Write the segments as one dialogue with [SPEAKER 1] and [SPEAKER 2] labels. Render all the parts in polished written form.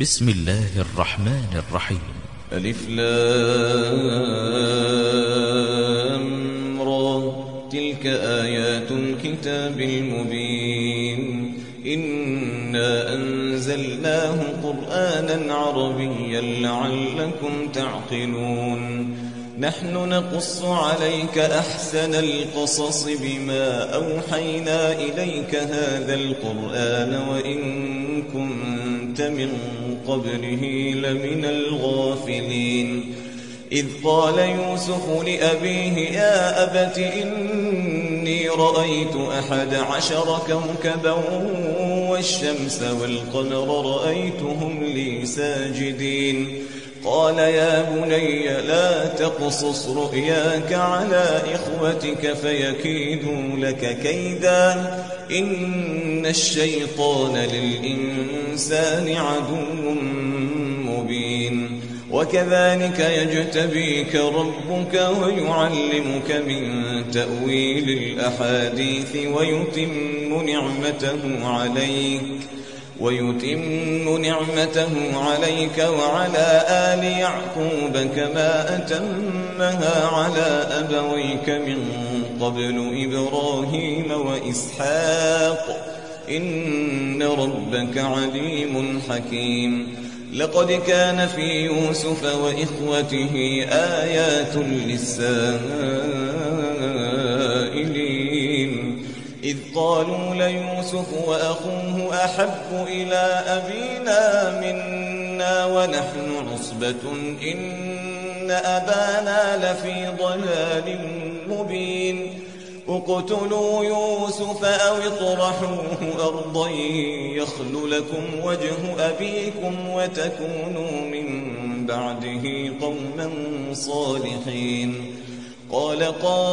[SPEAKER 1] بسم الله الرحمن الرحيم.
[SPEAKER 2] ألف لام را، تلك آيات الكتاب المبين. إنا أنزلناه قرآنا عربيا لعلكم تعقلون. نحن نقص عليك أحسن القصص بما أوحينا إليك هذا القرآن وإن كنت من قبله لمن الغافلين. إذ قال يوسف لأبيه يا أبت إني رأيت 11 كوكبا والشمس والقمر رأيتهم لي ساجدين. قال يا بني لا تقصص رؤياك على إخوتك فيكيدوا لك كيدا إن الشيطان للإنسان عدو مبين. وكذلك يجتبيك ربك ويعلمك من تأويل الأحاديث ويتم نعمته عليك وعلى آل يعقوب كما أتمها على أبويك من قبل إبراهيم وإسحاق إن ربك عليم حكيم. لقد كان في يوسف وإخوته آيات للسائلين إذ قالوا ليوسف وأخوه أحب إلى أبينا منا ونحن عصبة إن أبانا لفي ضلال مبين. اقتلوا يوسف أو اطرحوه أرضا يخل لكم وجه أبيكم وتكونوا من بعده قوما صالحين. قال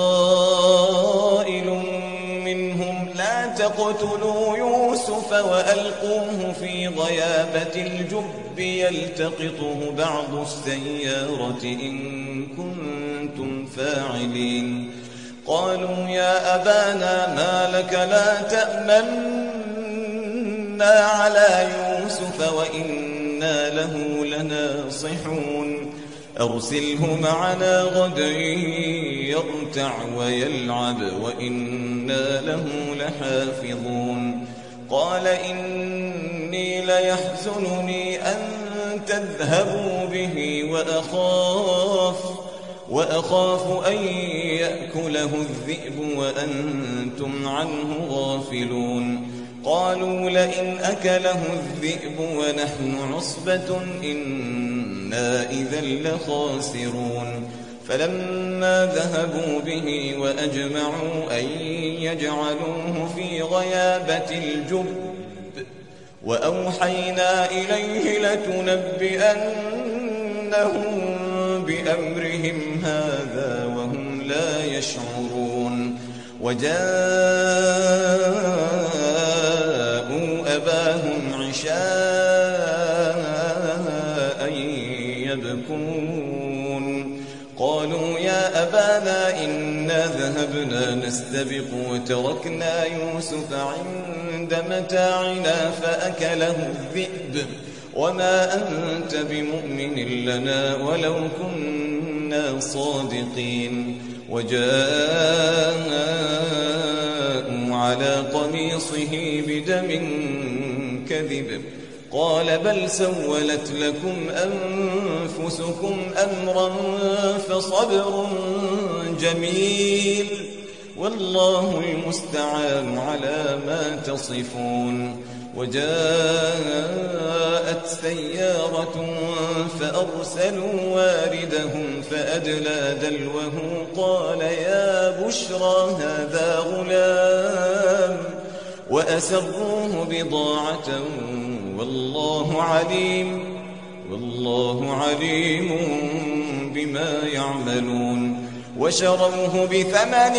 [SPEAKER 2] قائل منهم لا تقتلوا يوسف وألقوه في غيابة الجب يلتقطه بعض السيارة إن كنتم فاعلين. قالوا يا أبانا ما لك لا تأمنا على يوسف وإنا له لناصحون. أرسله معنا غدا يرتع ويلعب وإنا له لحافظون. قال إني ليحزنني أن تذهبوا به وأخاف أن يأكله الذئب وأنتم عنه غافلون. قالوا لئن أكله الذئب ونحن عصبة إنا إذا لخاسرون. فلما ذهبوا به وأجمعوا أن يجعلوه في غيابة الجب وأوحينا إليه لتنبئنهم بأمرهم هذا وهم لا يشعرون. وجاءوا أباهم عشاء يبكون. قالوا يا أبانا إنا ذهبنا نستبق وتركنا يوسف عند متاعنا فأكله الذئب وما أنت بمؤمن لنا ولو كنا صادقين. وجاءوا على قميصه بدم كذب قال بل سولت لكم أنفسكم أمرا فصبر جميل والله المستعان على ما تصفون. وجاءت سيارة فأرسلوا واردهم فأدلى دلوه قال يا بشرى هذا غلام وأسروه بضاعة والله عليم بما يعملون. وشروه بثمن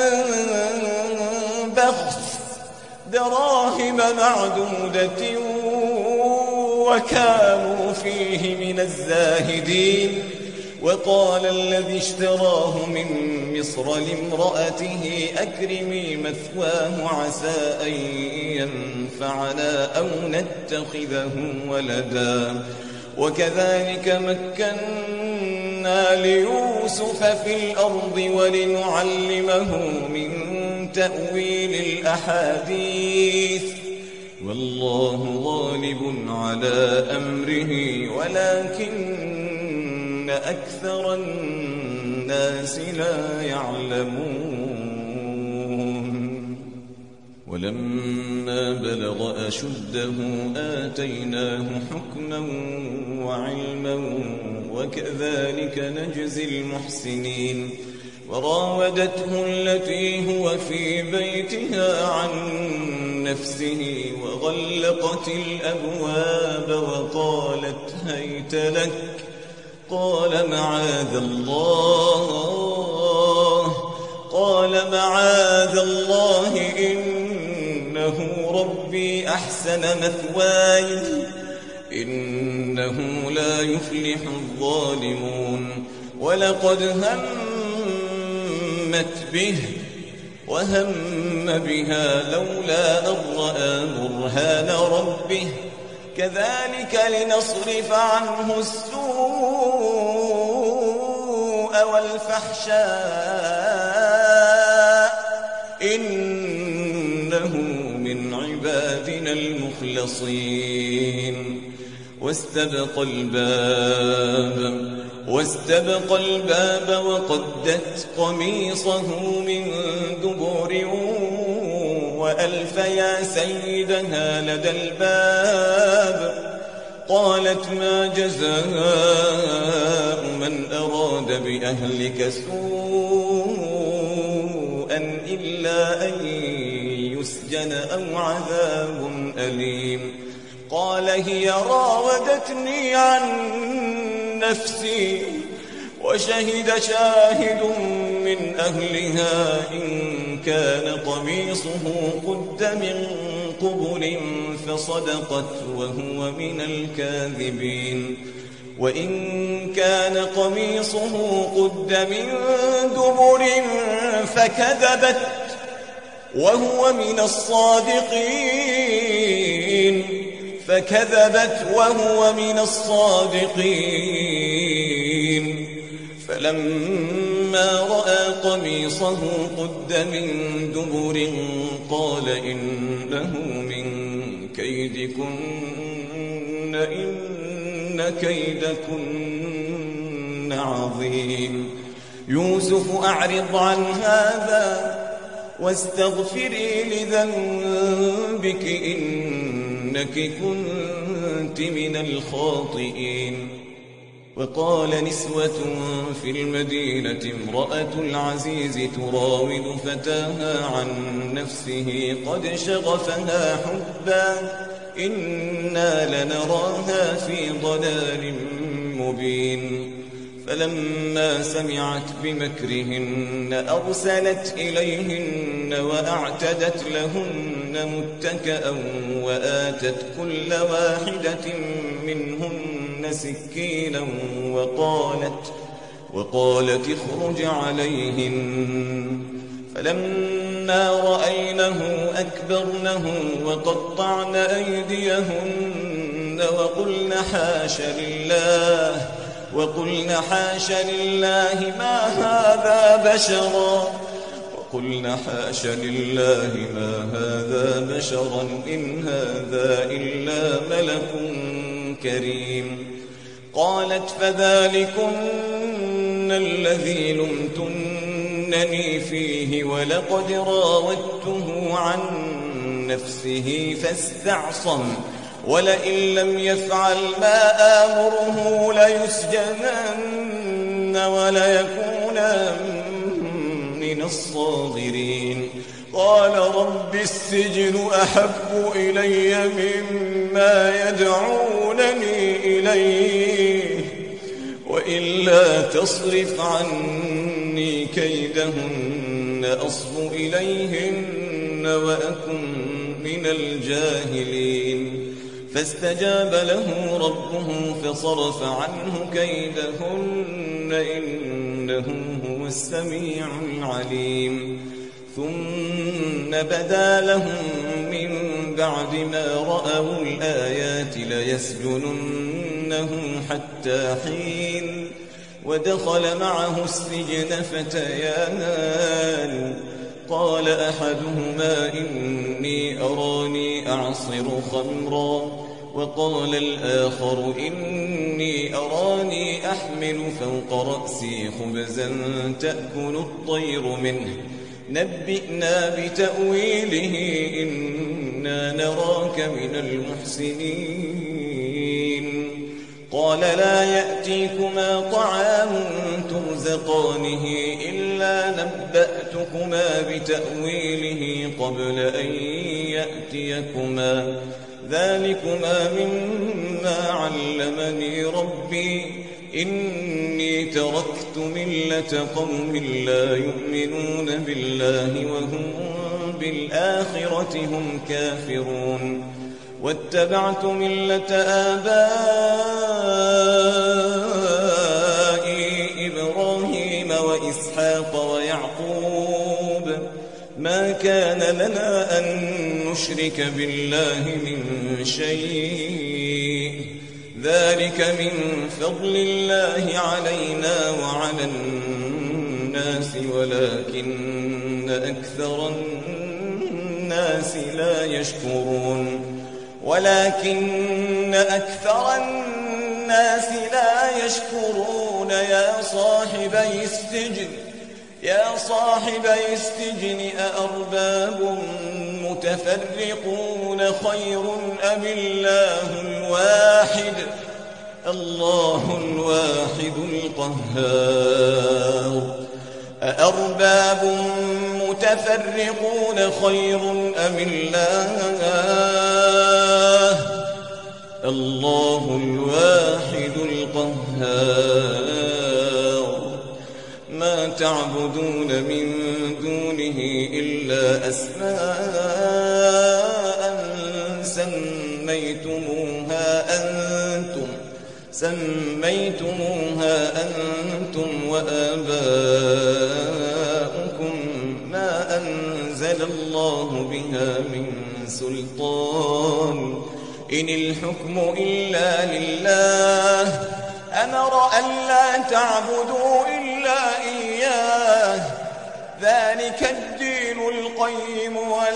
[SPEAKER 2] بخس دراهم معدودة وكانوا فيه من الزاهدين. وقال الذي اشتراه من مصر لامرأته أكرمي مثواه عسى أن ينفعنا أو نتخذه ولدا وكذلك مكنا ليوسف في الأرض ولنعلمه من تأويل الأحاديث والله غالب على أمره ولكن أكثر الناس لا يعلمون ولما بلغ أشده آتيناه حكما وعلما وكذلك نجزي المحسنين وراودته التي هو في بيتها عن نفسه وغلقت الأبواب وقالت هيت لك قال معاذ الله إنه ربي أحسن مثواي إنه لا يفلح الظالمون ولقد همت به وهم بها لولا أن رأى برهان ربه كذلك لنصرف عنه السوء والفحشاء إنه من عبادنا المخلصين واستبق الباب وقدت قميصه من دبر وألف يا سيدها لدى الباب قالت ما جزاء من أراد بأهلك سوءا إلا أن يسجن أو عذاب أليم قال هي راودتني عن نفسي وشهد شاهد من أهلها إن كان قميصه قد من قبل فصدقت وهو من الكاذبين وإن كان قميصه قد من دبر فكذبت وهو من الصادقين فلما رأى قميصه قد من دبر قال إنه من كيدكن إن كيدكن عظيم يوسف أعرض عن هذا واستغفري لذنبك إنك كنت من الخاطئين وقال نسوة في المدينة امرأة العزيز تراود فتاها عن نفسه قد شغفها حبا إنا لنراها في ضلال مبين فلما سمعت بمكرهن أرسلت إليهن وأعتدت لهن متكأ وآتت كل واحدة منهن سكينا وقالت اخرج عليهن فلما رأينه أكبرنه وقطعن أيديهن وقلن حاش لله ما هذا بشرا إن هذا إلا ملك كريم قالت فذلكن الذي لمتنني فيه ولقد راودته عن نفسه فاستعصم ولئن لم يفعل ما آمره ليسجنن وليكون من الصاغرين قال رب السجن أحب إلي مما يدعونني إليه وإلا تصرف عني كيدهن أصب إليهن وأكن من الجاهلين فاستجاب له ربه فصرف عنه كيدهن إنه هو السميع العليم ثم بدا لهم من بعد ما رأوا الآيات ليسجننه حتى حين ودخل معه السجن فتيان قال أحدهما إني أراني أعصر خمرا وقال الآخر إني أراني أحمل فوق رأسي خبزا تأكل الطير منه نبئنا بتأويله إنا نراك من المحسنين قال لا يأتيكما طعام ترزقانه إلا نبأتكما بتأويله قبل أن يأتيكما ذلكما مما علمني ربي إني تركت ملة قوم لا يؤمنون بالله وهم بالآخرة هم كافرون واتبعت ملة آبائي إبراهيم وإسحاق ويعقوب ما كان لنا أن نشرك بالله من شيء ذلك من فضل الله علينا وعلى الناس ولكن أكثر الناس لا يشكرون ولكن أكثر الناس لا يشكرون يا صاحبي السجن أأرباب متفرقون خير أم الله الواحد القهار أأرباب متفرقون خير أم الله الواحد القهار ما تعبدون من دونه إلا أسماء سميتموها أنتم وآباؤكم ما أنزل الله بها من سلطان إن الحكم إلا لله أمر ألا تعبدوا إلا إياه ذلك الدين القيم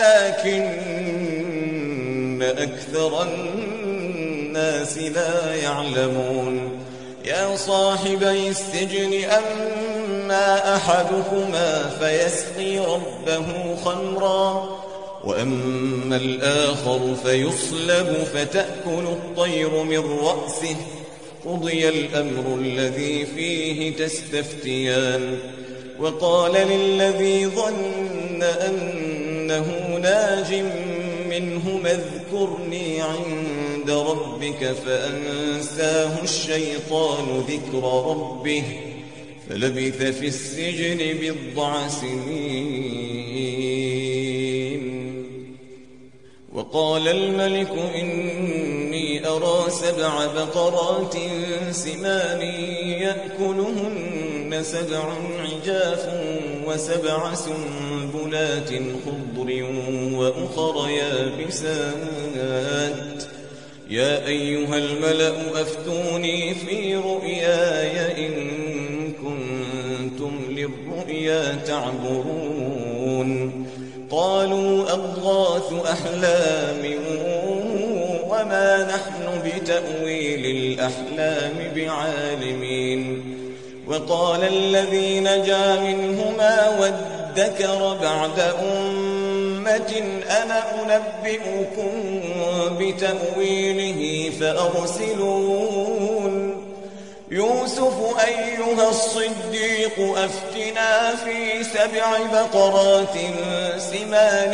[SPEAKER 2] ولكن أكثر الناس لا يعلمون يا صاحبي السجن أما أحدكما فيسقي ربه خمرا وأما الآخر فيصلب فتأكل الطير من رأسه قضي الأمر الذي فيه تستفتيان وقال للذي ظن أنه ناج منه اذكرني عند ربك فأنساه الشيطان ذكر ربه فلبث في السجن بضع سنين وقال الملك إني أرى 7 بقرات سمان يأكلهن 7 عجاف و7 سنبلات خضر وأخر يابسات يا أيها الملأ أفتوني في رؤياي إن كنتم للرؤيا تعبرون قالوا أضغاث أحلام وما نحن بتأويل الأحلام بعالمين وقال الذي نجا منهما وادكر بعد أمة أنا أنبئكم بتأويله فأرسلون يوسف أيها الصديق أفتنا في 7 بقرات سمان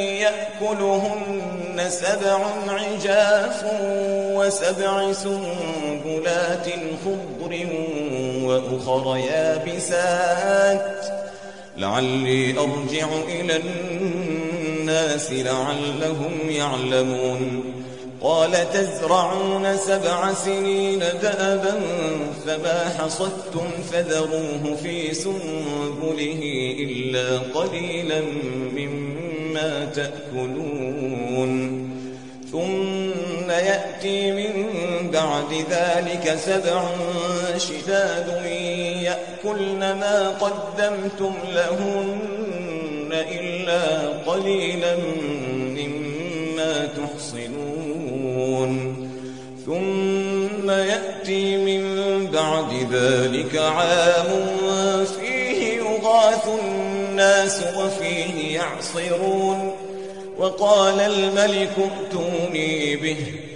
[SPEAKER 2] يأكلهن 7 عجاف و7 سنبلات خضر وأخر يابسات لعلي أرجع إلى الناس لعلهم يعلمون قال تزرعون 7 سنين دأبا فما حصدتم فذروه في سنبله إلا قليلا مما تأكلون ثم يأتي من بعد ذلك 7 شداد يأكلن ما قدمتم لهن إلا قليلا مما تحصنون ثم يأتي من بعد ذلك عام فيه يغاث الناس وفيه يعصرون وقال الملك ائتوني به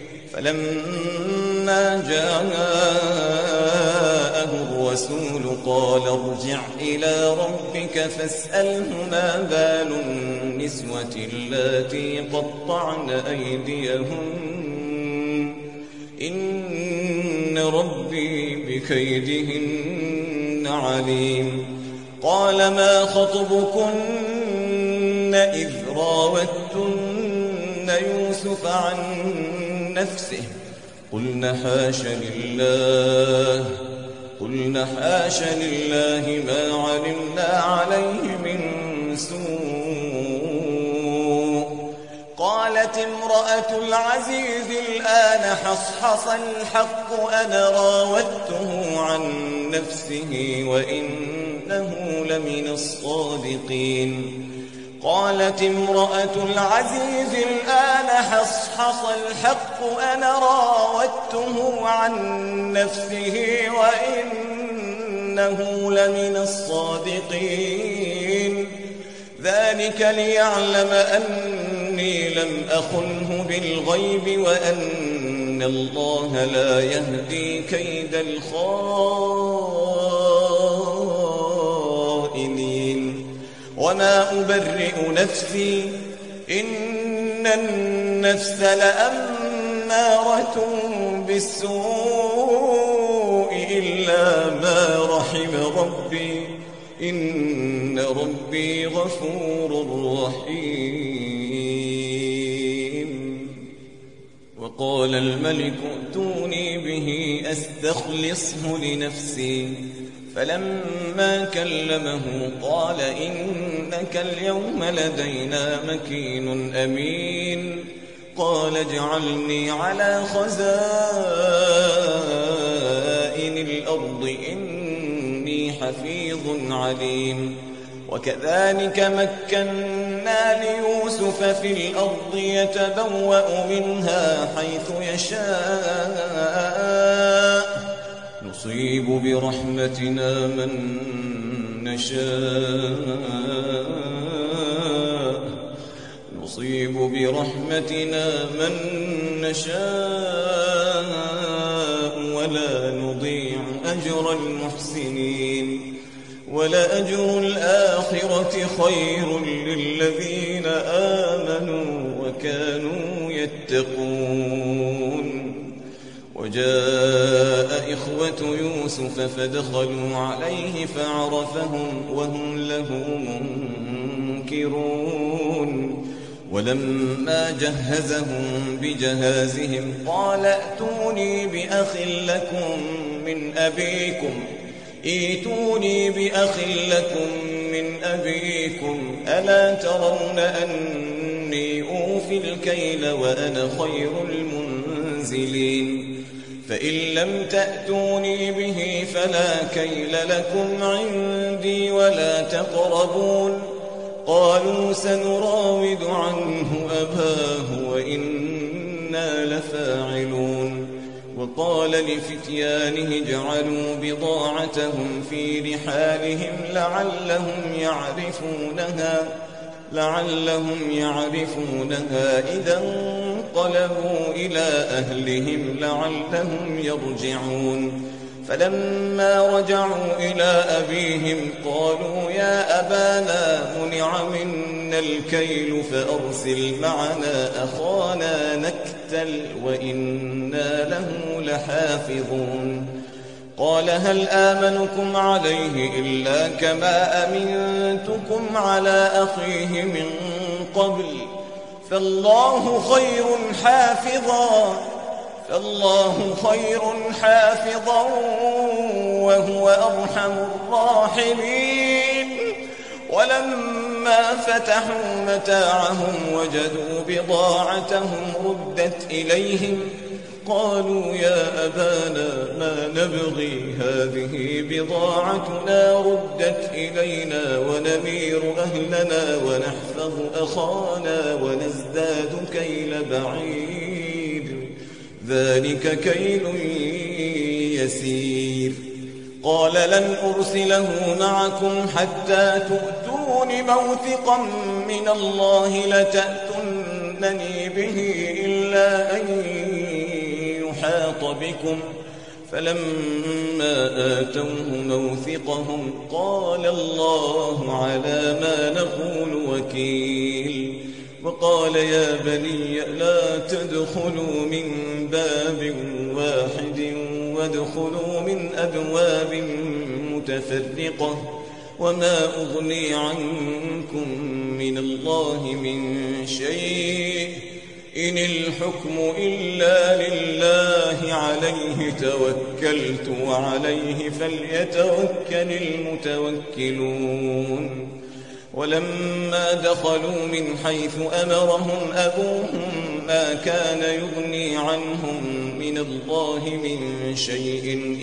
[SPEAKER 2] فلما جاءه الرسول قال ارجع إلى ربك فاسأله ما بال النسوة اللاتي قطعن أيديهن إن ربي بكيدهن عليم قال ما خطبكن إذ راوتن يوسف عن نفسه قلنا حاش لله ما علمنا عليه من سوء قالت امرأة العزيز الآن حصحص الحق أنا راودته عن نفسه وإنه لمن الصادقين قالت امرأة العزيز الآن حصحص الحق أنا راودته عن نفسه وإنه لمن الصادقين ذلك ليعلم أني لم أخنه بالغيب وأن الله لا يهدي كيد الخائنين وما أبرئ نفسي إن النفس لأمارة بالسوء إلا ما رحم ربي إن ربي غفور رحيم وقال الملك ائتوني به أستخلصه لنفسي فلما كلمه قال إنك اليوم لدينا مكين أمين قال اجعلني على خزائن الأرض إني حفيظ عليم وكذلك مكنا ليوسف في الأرض يتبوأ منها حيث يشاء نصيب برحمتنا من نشاء ولا نضيع أجر المحسنين ولأجر الآخرة خير للذين آمنوا وكانوا يتقون وجاء إخوة يوسف فدخلوا عليه فعرفهم وهم له منكرون ولما جهزهم بجهازهم قال ائتوني بأخ لكم من أبيكم ألا ترون أني أوفي الكيل وأنا خير المنزلين فإن لم تأتوني به فلا كيل لكم عندي ولا تقربون قالوا سنراود عنه أباه وإنا لفاعلون وقال لفتيانه اجعلوا بضاعتهم في رحالهم لعلهم يعرفونها إذا انقلبوا إلى أهلهم لعلهم يرجعون فلما رجعوا إلى أبيهم قالوا يا أبانا منع منا الكيل فأرسل معنا أخانا نكتل وإنا له لحافظون قال هل آمنكم عليه إلا كما أمنتكم على أخيه من قبل فالله خير حافظا وهو أرحم الراحمين. ولما فتحوا متاعهم وجدوا بضاعتهم ردت إليهم قالوا يا أبانا ما نبغي هذه بضاعتنا ردت إلينا ونمير أهلنا ونحفظ أخانا ونزداد كيل بعير ذلك كيل يسير. قال لن أرسله معكم حتى تؤتون موثقا من الله لتأتونني به إلا أن يحاط بكم. فلما آتوه موثقهم قال الله على ما نقول وكيل. وقال يا بني لا تدخلوا من باب واحد وادخلوا من أبواب متفرقة وما أغني عنكم من الله من شيء إن الحكم إلا لله عليه توكلت وعليه فليتوكل المتوكلون. ولما دخلوا من حيث أمرهم أبوهم ما كان يغني عنهم من الله من شيء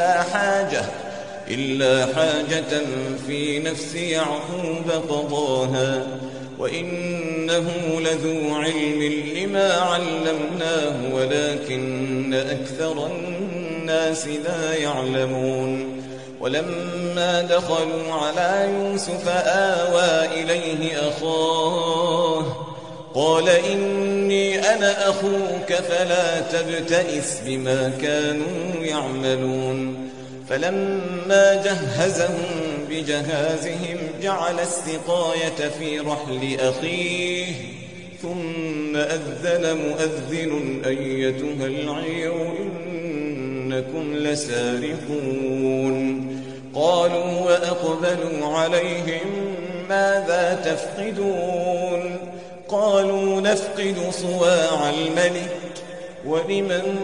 [SPEAKER 2] إلا حاجة في نفس يعقوب قضاها وإنه لذو علم لما علمناه ولكن أكثر الناس لا يعلمون. ولما دخلوا على يوسف آوى إليه أخاه قال إني أنا أخوك فلا تبتئس بما كانوا يعملون. فلما جهزهم بجهازهم جعل السقاية في رحل أخيه ثم أذن مؤذن أيتها العير إنكم لسارقون. قالوا وأقبلوا عليهم ماذا تفقدون؟ قالوا نفقد صواع الملك ولمن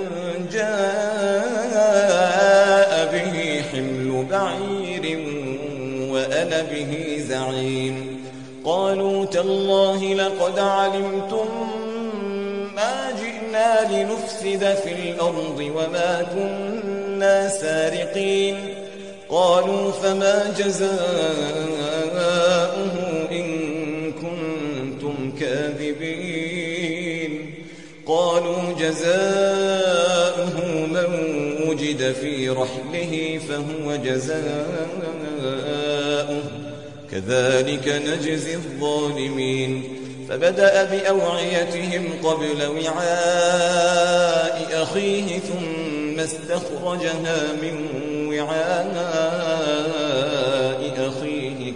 [SPEAKER 2] جاء به حمل بعير وأنا به زعيم. قالوا تالله لقد علمتم ما جئنا لنفسد في الأرض وما كنا سارقين. قالوا فما جزاؤه إن كنتم كاذبين؟ قالوا جزاؤه من وجد في رحله فهو جزاؤه كذلك نجزي الظالمين. فبدأ بأوعيتهم قبل وعاء أخيه ثم استخرجها من وعاء أخيه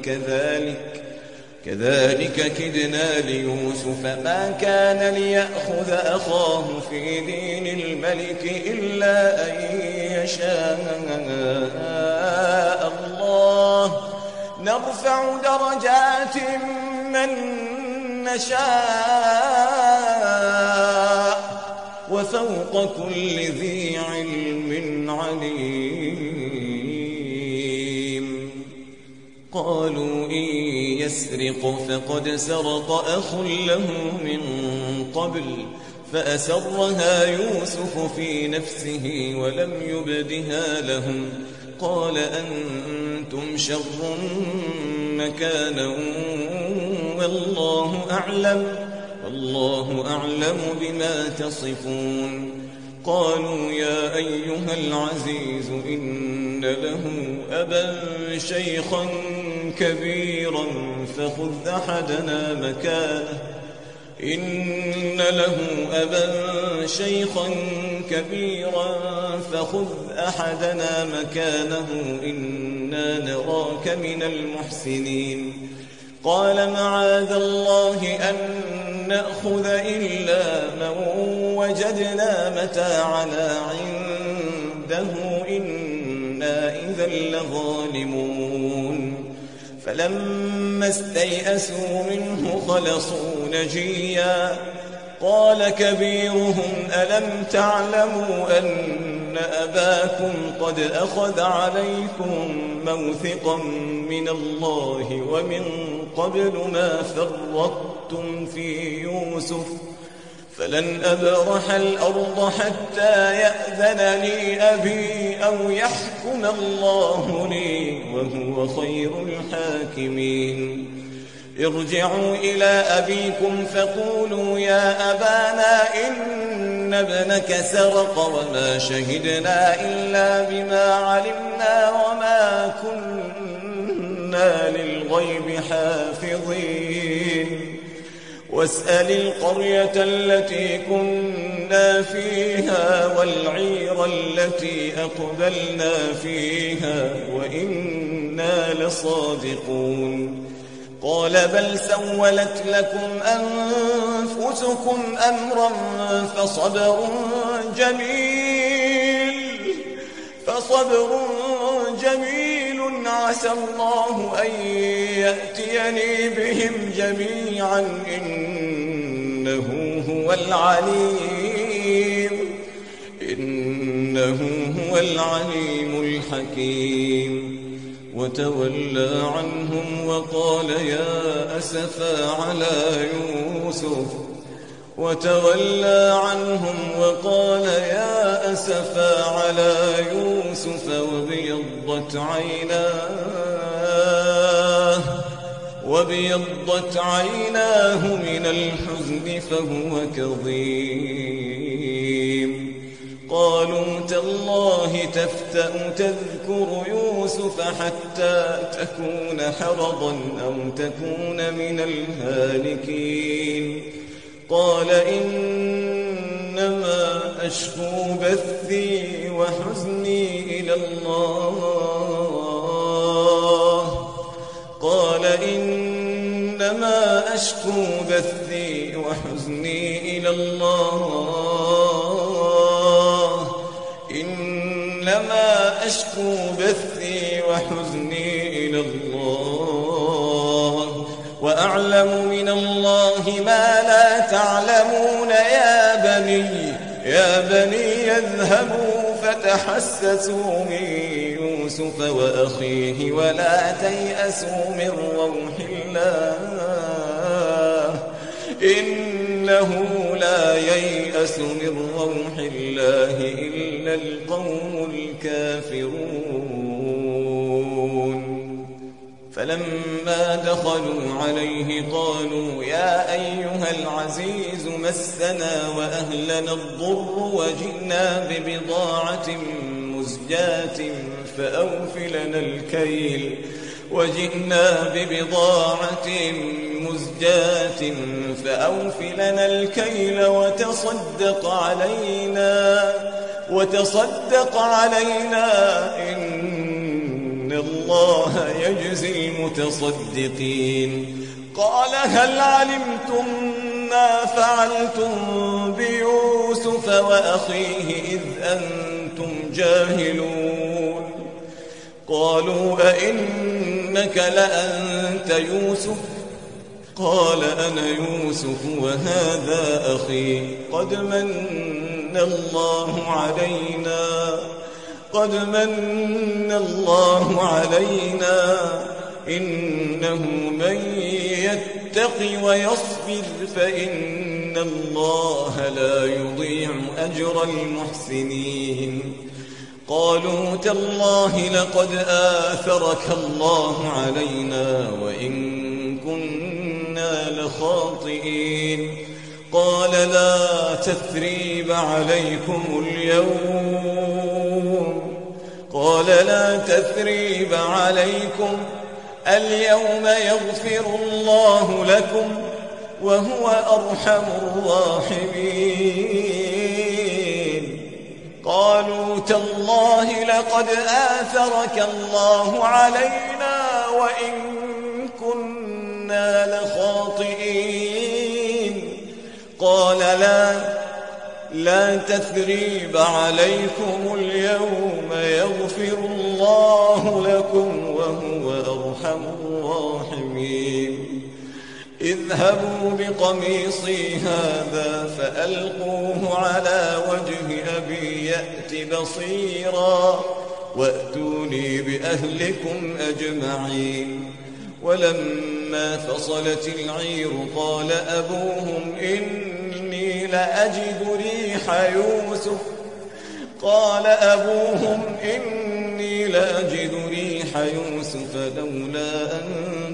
[SPEAKER 2] كذلك كدنا ليوسف ما كان ليأخذ أخاه في دين الملك إلا أن يشاء الله نرفع درجات من نشاء وفوق كل ذي علم عليم. قالوا إن يسرق فقد سرق أخ له من قبل فأسرها يوسف في نفسه ولم يبدها لهم. قال أنتم شر مكانا والله أعلم بما تصفون. قالوا يا أيها العزيز إن له أبا شيخا كبيرا فخذ أحدنا مكانه إنا نراك من المحسنين. قال معاذ الله أن نأخذ إلا من وجدنا متاعنا عنده إنا إذا لظالمون. فلما استيئسوا منه خلصوا نجيا قال كبيرهم ألم تعلموا أن أباكم قد أخذ عليكم موثقا من الله ومن قبل ما فرطتم في يوسف فلن أبرح الأرض حتى يأذن لي أبي أو يحكم الله لي وهو خير الحاكمين ارجعوا إلى أبيكم فقولوا يا أبانا إن ابنك سرق وما شهدنا إلا بما علمنا وما كنا للغيب حافظين واسأل القرية التي كنا فيها والعير التي أقبلنا فيها وإنا لصادقون قال بل سولت لكم أنفسكم أمرا فصبر جميل عسى الله أن يأتيني بهم جميعا إنه هو العليم الحكيم وتولى عنهم وقال يا أسفا على يوسف وابيضت عيناه من الحزن فهو كظيم قالوا تالله تفتأ تذكر يوسف حتى تكون حرضا أو تكون من الهالكين قال إنما أشكو بثي وحزني إلى الله وأعلم من الله ما لا تعلمون يا بني اذهبوا فتحسسوا من يوسف وأخيه ولا تيأسوا من روح الله إنه لا ييأس من روح الله إلا القوم الكافرون فلما دخلوا عليه قالوا يا أيها العزيز مسنا وأهلنا الضر وجئنا ببضاعة مزجاة فأوف لنا الكيل وتصدق علينا إن الله يجزي المتصدقين قال هل علمتم ما فعلتم بيوسف وأخيه إذ أنتم جاهلون قالوا أئنك لأنت يوسف قال أنا يوسف وهذا أخي قد من الله علينا إنه من يتق ويصبر فإن الله لا يضيع أجر المحسنين قالوا تالله لقد آثرك الله علينا وإن كنا لخاطئين قال لا تثريب عليكم اليوم يغفر الله لكم وهو أرحم الراحمين قالوا تالله لقد آثرك الله علينا وإن كنا لخاطئين قال لا تثريب عليكم اليوم يغفر الله لكم وهو أرحم الراحمين اذهبوا بقميصي هذا فألقوه على وجه أبي يأت بصيرا وأتوني بأهلكم أجمعين. ولما فصلت العير قال أبوهم إني لأجد ريح يوسف لولا أن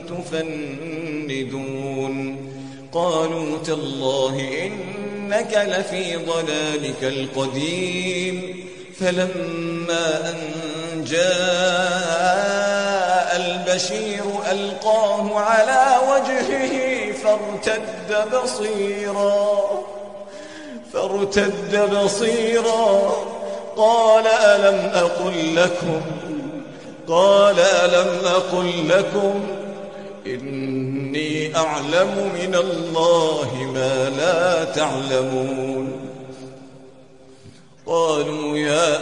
[SPEAKER 2] تفندون. قالوا تالله إنك لفي ضلالك القديم. فلما أن جاء البشير ألقاه على وجهه فارتد بصيرا قال ألم أقل لكم إني أعلم من الله ما لا تعلمون. قالوا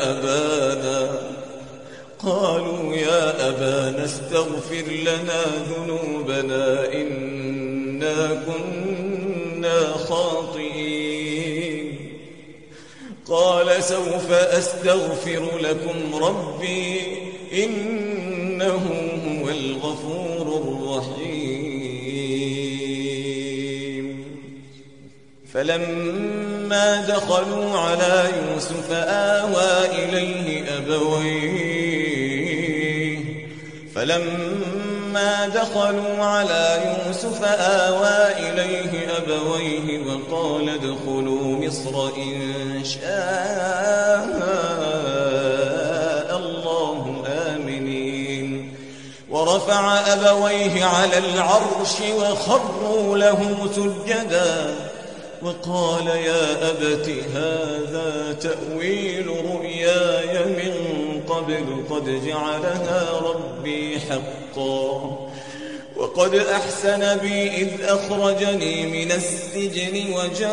[SPEAKER 2] يا أبانا استغفر لنا ذنوبنا إنا كنا خاطئين. قال سوف أستغفر لكم ربي إنه هو الغفور الرحيم. فلما دخلوا على يوسف آوى إليه أبويه وقال ادخلوا مصر إن شاء الله آمنين. ورفع أبويه على العرش وخروا له سجدا وقال يا أبت هذا تأويل رؤياي من قبل قد جعلها ربي حقا وقد أحسن بي إذ أخرجني من السجن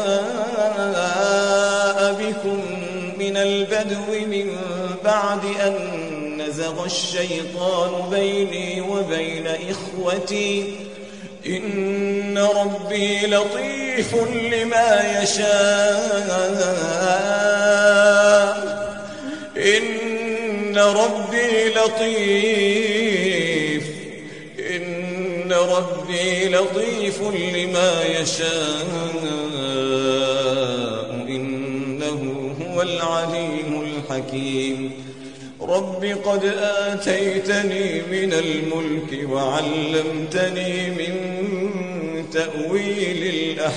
[SPEAKER 2] وجاء بكم من البدو من بعد أن نزغ الشيطان بيني وبين إخوتي إن ربي لطيف لما يشاء إن ربي لطيف لما يشاء إنه هو العليم الحكيم. رب قد آتيتني من الملك وعلمتني من تأويل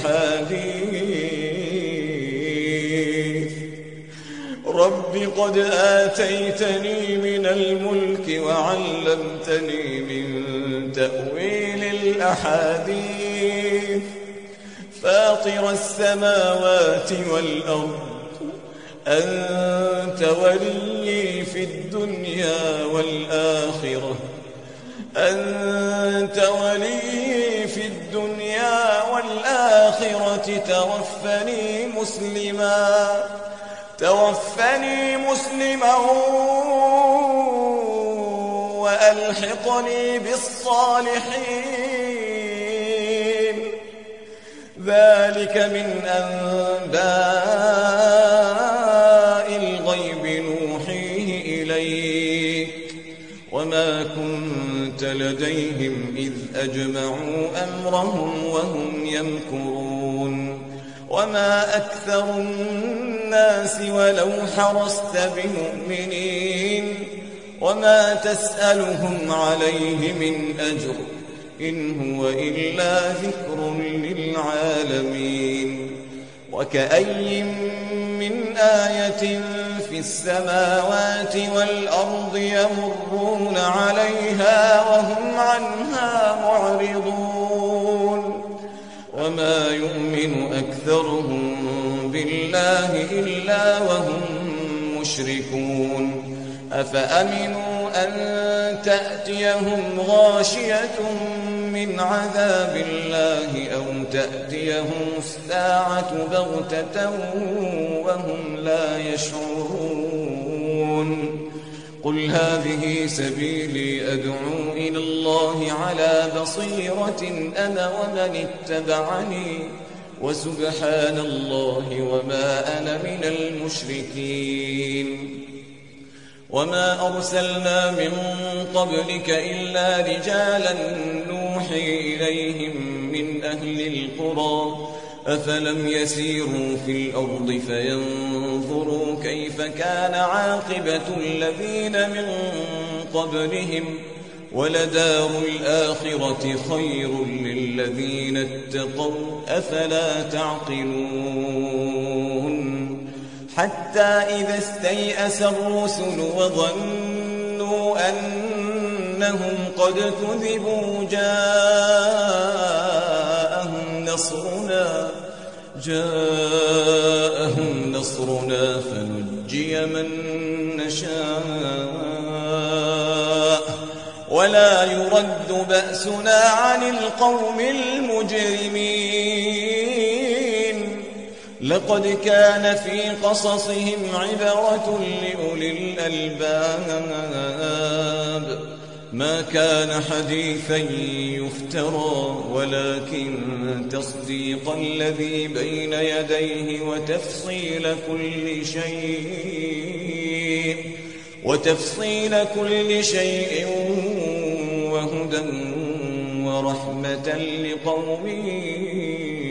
[SPEAKER 2] الأحاديث فاطر السماوات والأرض أنت ولي في الدنيا والآخرة توفني مسلما وألحقني بالصالحين. ذلك من أنباء الغيب نوحيه إليك وما كنت لديهم إذ أجمعوا أمرهم وهم يمكرون. وما أكثر الناس ولو حرصت بمؤمنين وما تسألهم عليه من أجر إن هو إلا ذكر للعالمين. وكأي من آية في السماوات والأرض يمرون عليها وهم عنها معرضون. وما يؤمن أكثرهم بالله إلا وهم مشركون. أفأمنوا أن تأتيهم غاشية من عذاب الله أو تأتيهم الساعة بغتة وهم لا يشعرون. قل هذه سبيلي أدعو إلى الله على بصيرة أنا ومن اتبعني وسبحان الله وما أنا من المشركين وما أرسلنا من قبلك إلا رجالا نوحي إليهم من أهل القرى أفلم يسيروا في الأرض فينظروا كيف كان عاقبة الذين من قبلهم ولدار الآخرة خير للذين اتقوا أفلا تعقلون حتى إذا استيأس الرسل وظنوا أنهم قد كذبوا جاءهم نصرنا فنجي من نشاء ولا يرد بأسنا عن القوم المجرمين لقد كان في قصصهم عبرة لأولي الألباب ما كان حديثا يفترى ولكن تصديق الذي بين يديه وتفصيل كل شيء وهدى ورحمة لقوم